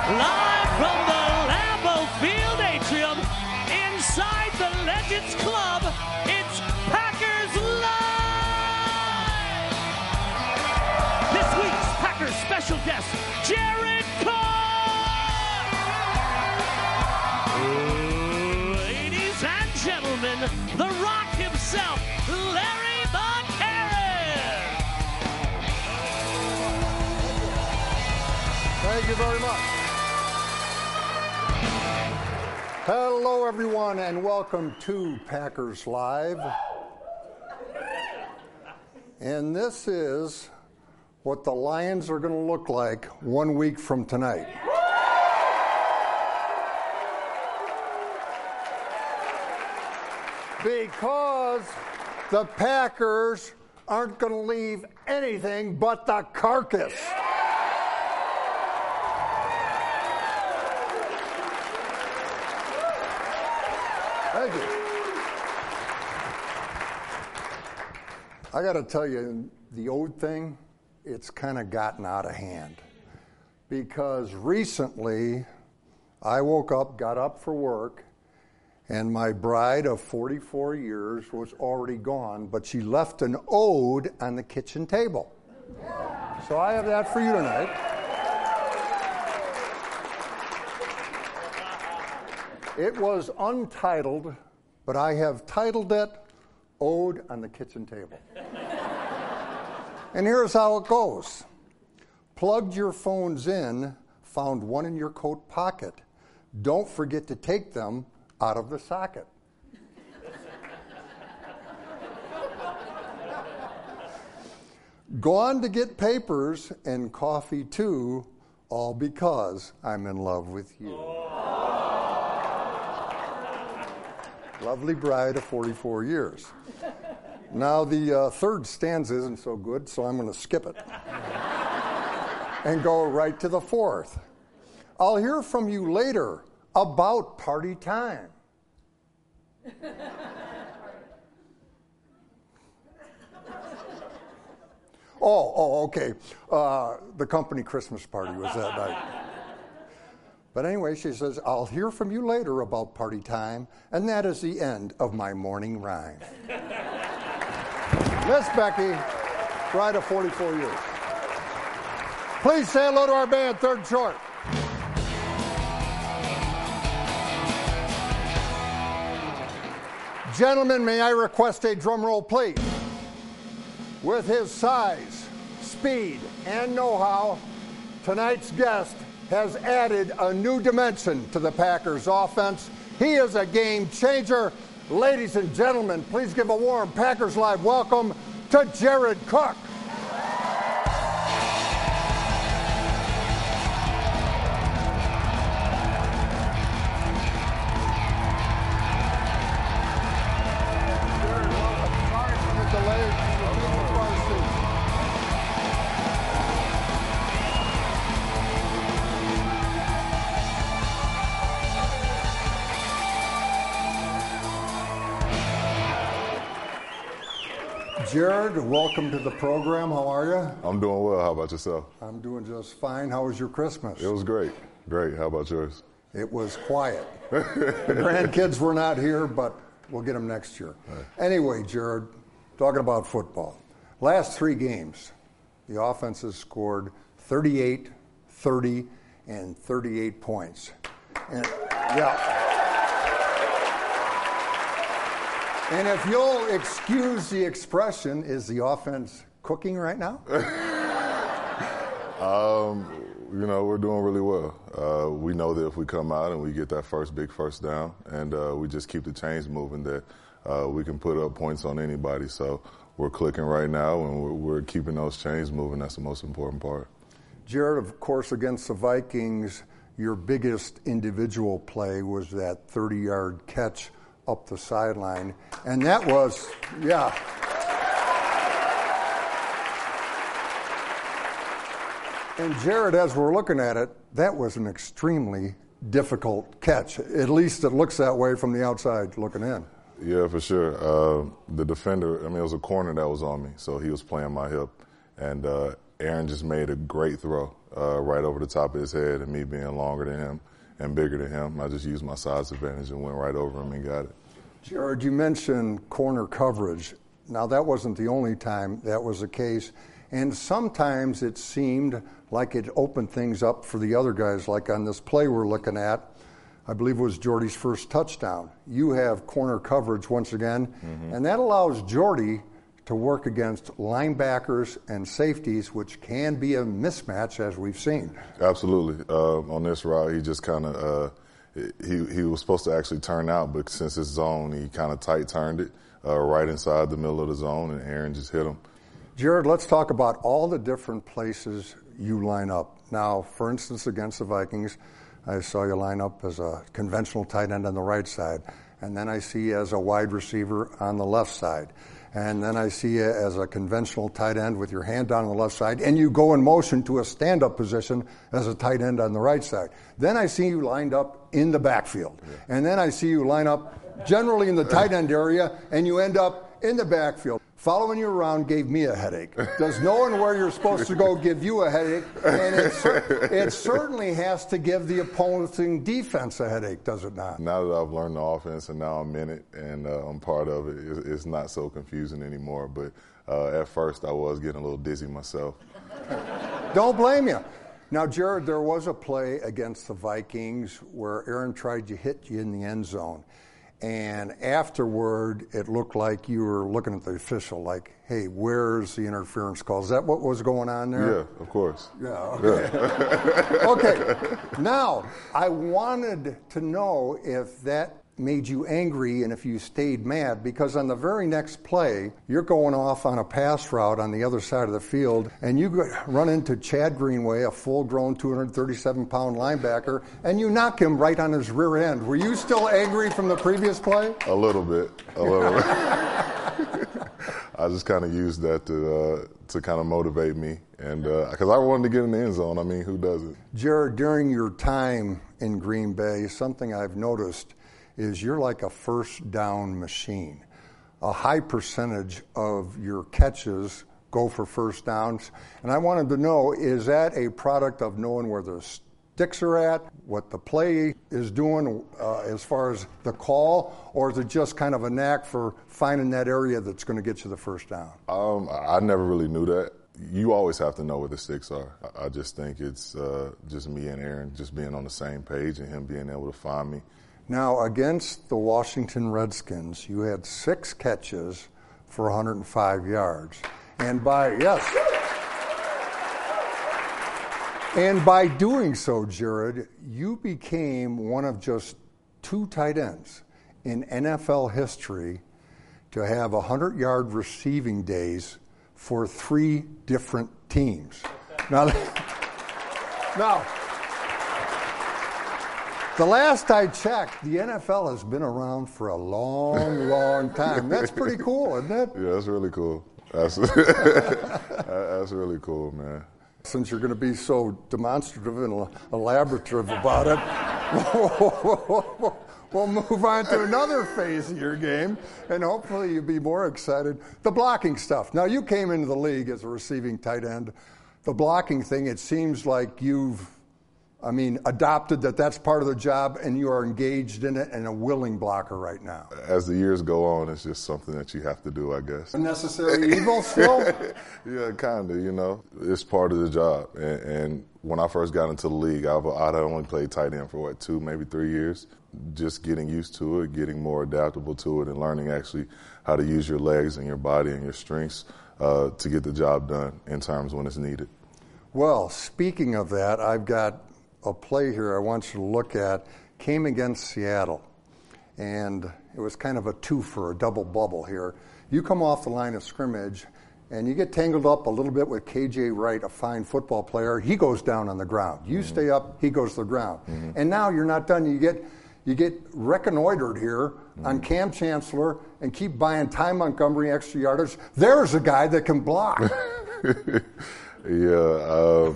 Live from the Lambeau Field atrium, inside the Legends Club, it's Packers Live! This week's Packers special guest, Jared Cook! Ladies and gentlemen, the Rock himself, Larry McCarran! Thank you very much. Hello, everyone, and welcome to Packers Live. And this is what the Lions are going to look like 1 week from tonight. Because the Packers aren't going to leave anything but the carcass. Thank you. I got to tell you, the Ode thing, it's kind of gotten out of hand. Because recently, I woke up, got up for work, and my bride of 44 years was already gone, but she left an ode on the kitchen table. So I have that for you tonight. It was untitled, but I have titled it Ode on the Kitchen Table. And here's how it goes. Plugged your phones in, found one in your coat pocket. Don't forget to take them out of the socket. Gone to get papers and coffee too, all because I'm in love with you. Lovely bride of 44 years. Now the third stanza isn't so good, so I'm going to skip it and go right to the fourth. I'll hear from you later about party time. Okay. The company Christmas party was that night. But anyway, she says, I'll hear from you later about party time, and that is the end of my morning rhyme. Miss Becky, bride of 44 years. Please say hello to our band, Third Short. Gentlemen, may I request a drum roll, please? With his size, speed, and know-how, tonight's guest has added a new dimension to the Packers offense. He is a game changer. Ladies and gentlemen, please give a warm Packers Live welcome to Jared Cook. Jared, welcome to the program. How are you? I'm doing well. How about yourself? I'm doing just fine. How was your Christmas? It was great. Great. How about yours? It was quiet. The grandkids were not here, but we'll get them next year. Right. Anyway, Jared, talking about football. Last three games, the offense has scored 38, 30, and 38 points. And, yeah. And if you'll excuse the expression, is the offense cooking right now? We're doing really well. We know that if we come out and we get that big first down, and we just keep the chains moving, that we can put up points on anybody. So we're clicking right now, and we're keeping those chains moving. That's the most important part. Jared, of course, against the Vikings, your biggest individual play was that 30-yard catch up the sideline. And that was, yeah. And Jared, as we're looking at it, that was an extremely difficult catch. At least it looks that way from the outside looking in. Yeah, for sure. The defender, it was a corner that was on me, so he was playing my hip. And Aaron just made a great throw right over the top of his head, and me being longer than him and bigger than him, I just used my size advantage and went right over him and got it. Jared, you mentioned corner coverage. Now, that wasn't the only time that was the case, and sometimes it seemed like it opened things up for the other guys, like on this play we're looking at. I believe it was Jordy's first touchdown. You have corner coverage once again, and that allows Jordy to work against linebackers and safeties, which can be a mismatch, as we've seen. Absolutely. On this route, he just kind of he was supposed to actually turn out, but since it's zone, he kind of tight turned it right inside the middle of the zone, and Aaron just hit him. Jared, let's talk about all the different places you line up. Now, for instance, against the Vikings, I saw you line up as a conventional tight end on the right side, and then I see you as a wide receiver on the left side. And then I see you as a conventional tight end with your hand down on the left side, and you go in motion to a stand-up position as a tight end on the right side. Then I see you lined up in the backfield. And then I see you line up generally in the tight end area, and you end up in the backfield. Following you around gave me a headache. Does knowing where you're supposed to go give you a headache? And it certainly has to give the opposing defense a headache, does it not? Now that I've learned the offense and now I'm in it and I'm part of it, it's not so confusing anymore. But at first I was getting a little dizzy myself. Don't blame you. Now, Jared, there was a play against the Vikings where Aaron tried to hit you in the end zone. And afterward, it looked like you were looking at the official like, hey, where's the interference call? Is that what was going on there? Yeah, of course. Yeah, okay. Yeah. Okay, now, I wanted to know if that made you angry and if you stayed mad, because on the very next play, you're going off on a pass route on the other side of the field, and you run into Chad Greenway, a full-grown 237-pound linebacker, and you knock him right on his rear end. Were you still angry from the previous play? A little bit. I just kind of used that to kind of motivate me, and because I wanted to get in the end zone. I mean, who doesn't? Jared, during your time in Green Bay, something I've noticed is you're like a first down machine. A high percentage of your catches go for first downs. And I wanted to know, is that a product of knowing where the sticks are at, what the play is doing as far as the call, or is it just kind of a knack for finding that area that's going to get you the first down? I never really knew that. You always have to know where the sticks are. I just think it's just me and Aaron just being on the same page and him being able to find me. Now, against the Washington Redskins, you had 6 catches for 105 yards. And by doing so, Jared, you became one of just 2 tight ends in NFL history to have 100-yard receiving days for 3 different teams. Now, the last I checked, the NFL has been around for a long, long time. That's pretty cool, isn't it? Yeah, that's really cool. That's really cool, man. Since you're going to be so demonstrative and elaborative about it, we'll move on to another phase of your game, and hopefully you'll be more excited. The blocking stuff. Now, you came into the league as a receiving tight end. The blocking thing, it seems like you've adopted that's part of the job, and you are engaged in it and a willing blocker right now. As the years go on, it's just something that you have to do, I guess. A necessary evil still? Yeah, kind of, It's part of the job. And when I first got into the league, I'd only played tight end for, 2, maybe 3 years. Just getting used to it, getting more adaptable to it, and learning actually how to use your legs and your body and your strengths to get the job done in times when it's needed. Well, speaking of that, I've got a play here I want you to look at. Came against Seattle, and it was kind of a twofer, a double bubble here. You come off the line of scrimmage, and you get tangled up a little bit with KJ Wright, a fine football player. He goes down on the ground. You stay up, he goes to the ground. And now you're not done. You get reconnoitered here on Cam Chancellor and keep buying Ty Montgomery extra yardage. There's a guy that can block. Yeah.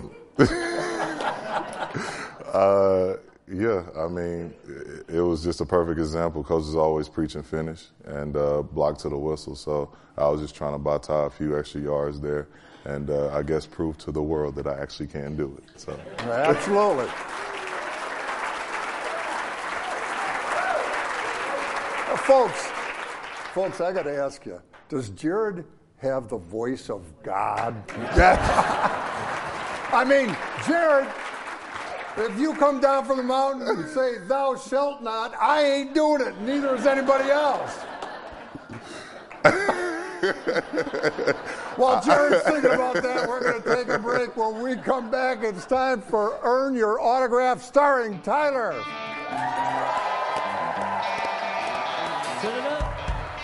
It was just a perfect example. Coach is always preaching finish and block to the whistle. So I was just trying to buy Ty a few extra yards there. and I guess prove to the world that I actually can do it. So absolutely. Folks, I got to ask you, does Jared have the voice of God? I mean, Jared, if you come down from the mountain and say, "Thou shalt not," I ain't doing it. Neither is anybody else. While Jared's thinking about that, we're going to take a break. When we come back, it's time for Earn Your Autograph, starring Tyler. Set it up.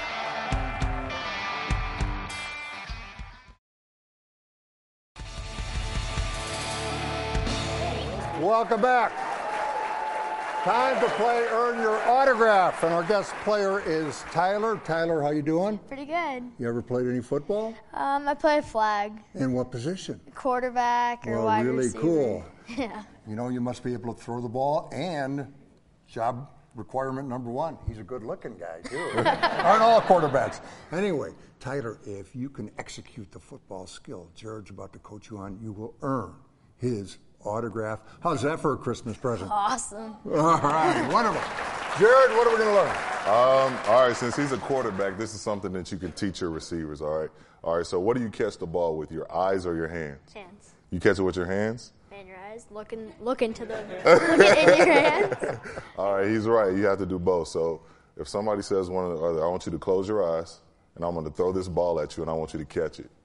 Welcome back. Time to play Earn Your Autograph, and our guest player is Tyler. Tyler, how you doing? Pretty good. You ever played any football? I play flag, In what position? quarterback, or wide really receiver. cool. Yeah. You know, you must be able to throw the ball, and job requirement number one, he's a good-looking guy, too. Aren't all quarterbacks. Anyway, Tyler, if you can execute the football skill Jared's about to coach you on, you will earn his autograph. How's that for a Christmas present? Awesome. All right, wonderful. Jared, what are we going to learn? all right, since he's a quarterback, this is something that you can teach your receivers, all right? All right, so what do you catch the ball with, your eyes or your hands? Hands. You catch it with your hands? And your eyes. Look into look it in your hands. All right, he's right. You have to do both. So if somebody says one or the other, I want you to close your eyes, and I'm going to throw this ball at you, and I want you to catch it.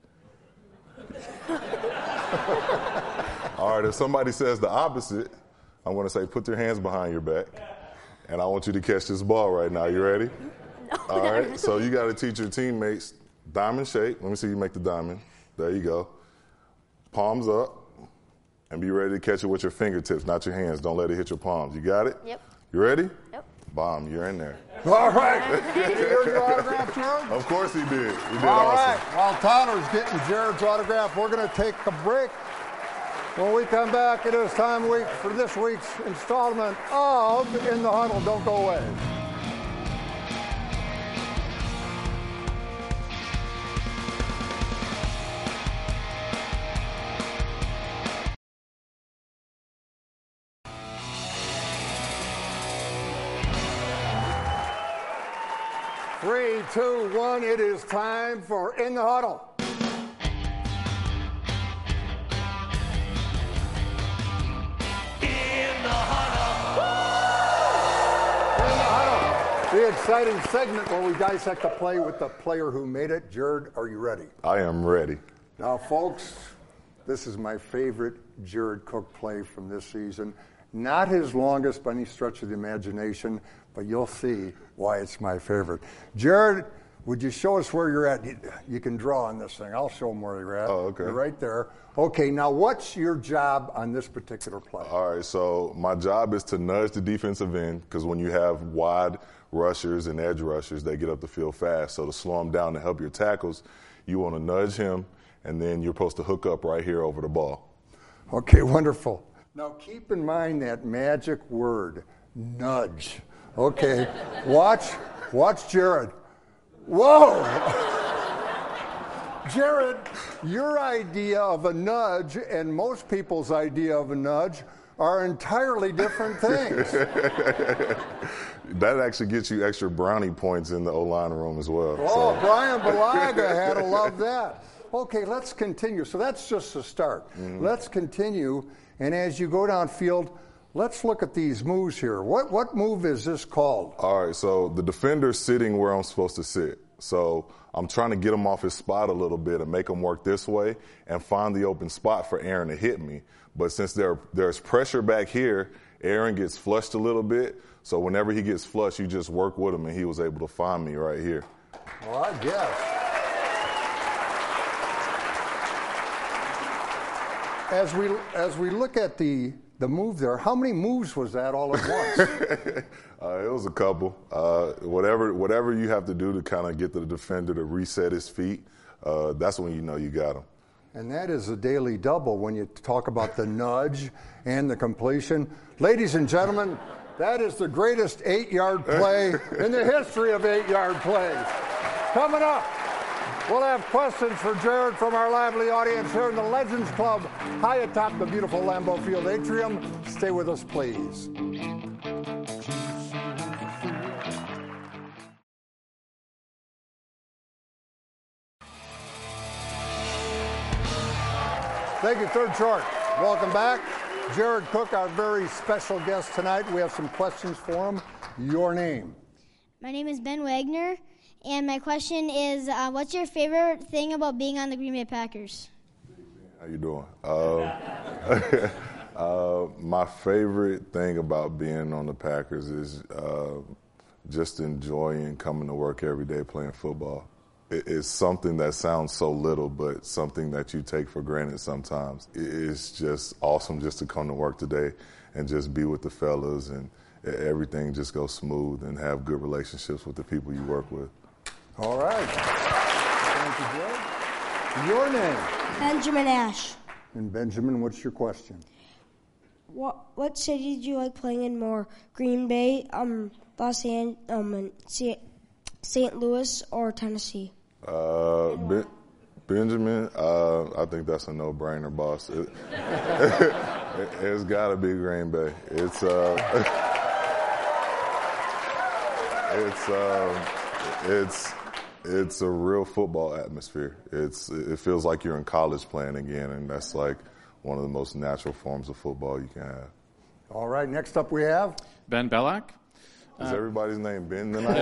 All right, if somebody says the opposite, I'm going to say, put your hands behind your back, and I want you to catch this ball right now. You ready? No. All right, so you got to teach your teammates diamond shape. Let me see you make the diamond. There you go. Palms up, and be ready to catch it with your fingertips, not your hands. Don't let it hit your palms. You got it? Yep. You ready? Yep. Bomb, you're in there. All right. Did you earn your autograph, Jared? Of course he did. He did All awesome. right. While Tyler's getting Jared's autograph, we're going to take a break. When we come back, it is time for this week's installment of In the Huddle. Don't go away. Three, two, one. It is time for In the Huddle. The exciting segment where we dissect a play with the player who made it. Jared, are you ready? I am ready. Now, folks, this is my favorite Jared Cook play from this season. Not his longest by any stretch of the imagination, but you'll see why it's my favorite. Jared, would you show us where you're at? You can draw on this thing. I'll show them where you're at. Oh, okay. You're right there. Okay, now what's your job on this particular play? All right, so my job is to nudge the defensive end, because when you have wide rushers and edge rushers, they get up the field fast. So to slow them down to help your tackles, you want to nudge him, and then you're supposed to hook up right here over the ball. Okay, wonderful. Now keep in mind that magic word, nudge. Okay, watch Jared. Whoa! Jared, your idea of a nudge and most people's idea of a nudge are entirely different things. That actually gets you extra brownie points in the O-line room as well. Oh, so. Brian Balaga had to love that. Okay, let's continue. So that's just the start. Mm-hmm. Let's continue, and as you go downfield, let's look at these moves here. What move is this called? All right, so the defender's sitting where I'm supposed to sit. So I'm trying to get him off his spot a little bit and make him work this way and find the open spot for Aaron to hit me. But since there's pressure back here, Aaron gets flushed a little bit. So whenever he gets flushed, you just work with him, and he was able to find me right here. Well, I guess. As we look at the move there, how many moves was that all at once? It was a couple. Whatever you have to do to kind of get the defender to reset his feet, that's when you know you got him. And that is a daily double when you talk about the nudge and the completion. Ladies and gentlemen, that is the greatest 8-yard play in the history of 8-yard plays. Coming up, We'll have questions for Jared from our lively audience here in the Legends Club, high atop the beautiful Lambeau Field atrium. Stay with us, please. Thank you, Third Short. Welcome back. Jared Cook, our very special guest tonight. We have some questions for him. Your name? My name is Ben Wagner, and my question is, what's your favorite thing about being on the Green Bay Packers? How you doing? My favorite thing about being on the Packers is just enjoying coming to work every day playing football. It's something that sounds so little, but something that you take for granted sometimes. It's just awesome just to come to work today and just be with the fellas, and everything just goes smooth and have good relationships with the people you work with. All right. Thank you, Joe. Your name? Benjamin Ash. And Benjamin, what's your question? What city do you like playing in more? Green Bay, Los Angeles, St. Louis, or Tennessee? Benjamin, I think that's a no-brainer, boss. It's got to be Green Bay. It's a real football atmosphere. It feels like you're in college playing again, and that's like one of the most natural forms of football you can have. All right, next up we have Ben Belloc. Is everybody's name Ben tonight?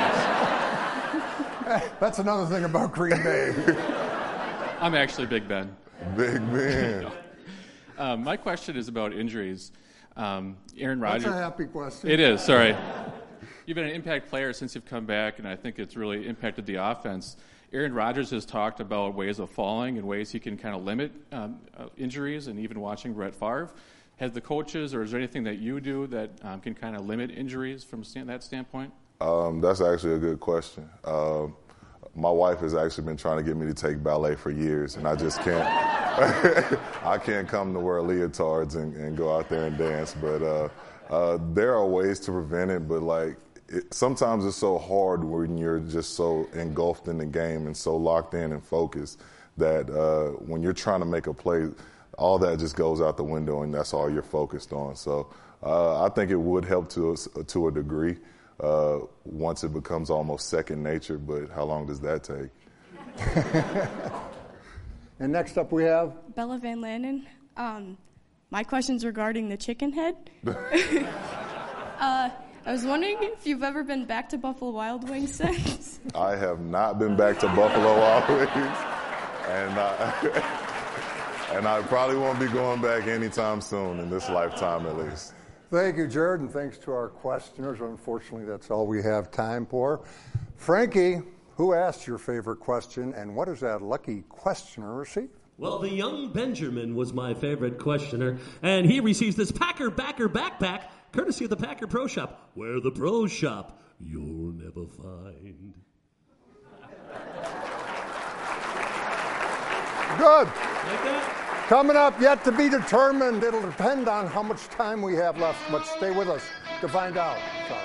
That's another thing about Green Bay. I'm actually Big Ben. Big Ben. My question is about injuries. Aaron Rodgers. That's a happy question. It is, sorry. You've been an impact player since you've come back, and I think it's really impacted the offense. Aaron Rodgers has talked about ways of falling and ways he can kind of limit injuries, and even watching Brett Favre. Has the coaches, or is there anything that you do that can kind of limit injuries from that standpoint? That's actually a good question. My wife has actually been trying to get me to take ballet for years, and I just can't. I can't come to wear leotards and go out there and dance. But there are ways to prevent it, but sometimes it's so hard when you're just so engulfed in the game and so locked in and focused that when you're trying to make a play, all that just goes out the window, and that's all you're focused on. So I think it would help to a degree once it becomes almost second nature, but how long does that take? And next up we have? Bella Van Lannen. My question's regarding the chicken head. I was wondering if you've ever been back to Buffalo Wild Wings since? I have not been back to Buffalo Wild Wings, and I probably won't be going back anytime soon, in this lifetime at least. Thank you, Jared, and thanks to our questioners. Unfortunately, that's all we have time for. Frankie, who asked your favorite question, and what does that lucky questioner receive? Well, the young Benjamin was my favorite questioner, and he receives this Packer Backer backpack, courtesy of the Packer Pro Shop, where the pros shop you'll never find. Good. Like that? Coming up, yet to be determined. It'll depend on how much time we have left, but stay with us to find out. Sorry.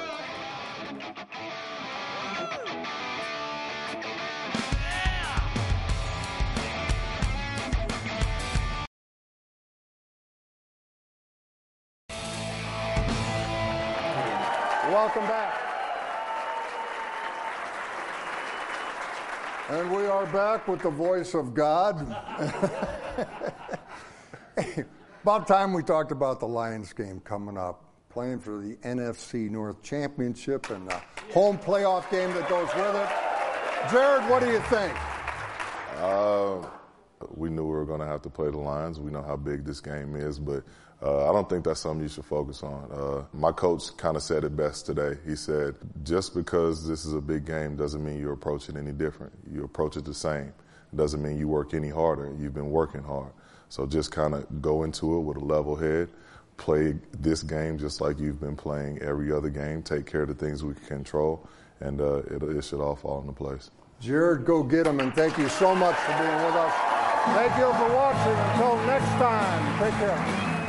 Welcome back. And we are back with the voice of God. About time we talked about the Lions game coming up, playing for the NFC North Championship and the home playoff game that goes with it. Jared, what do you think? We knew we were going to have to play the Lions. We know how big this game is, but I don't think that's something you should focus on. My coach kind of said it best today. He said, just because this is a big game doesn't mean you approach it any different. You approach it the same. It doesn't mean you work any harder. You've been working hard. So just kind of go into it with a level head, play this game just like you've been playing every other game, take care of the things we can control, and it should all fall into place. Jared, go get them, and thank you so much for being with us. Thank you for watching. Until next time, take care.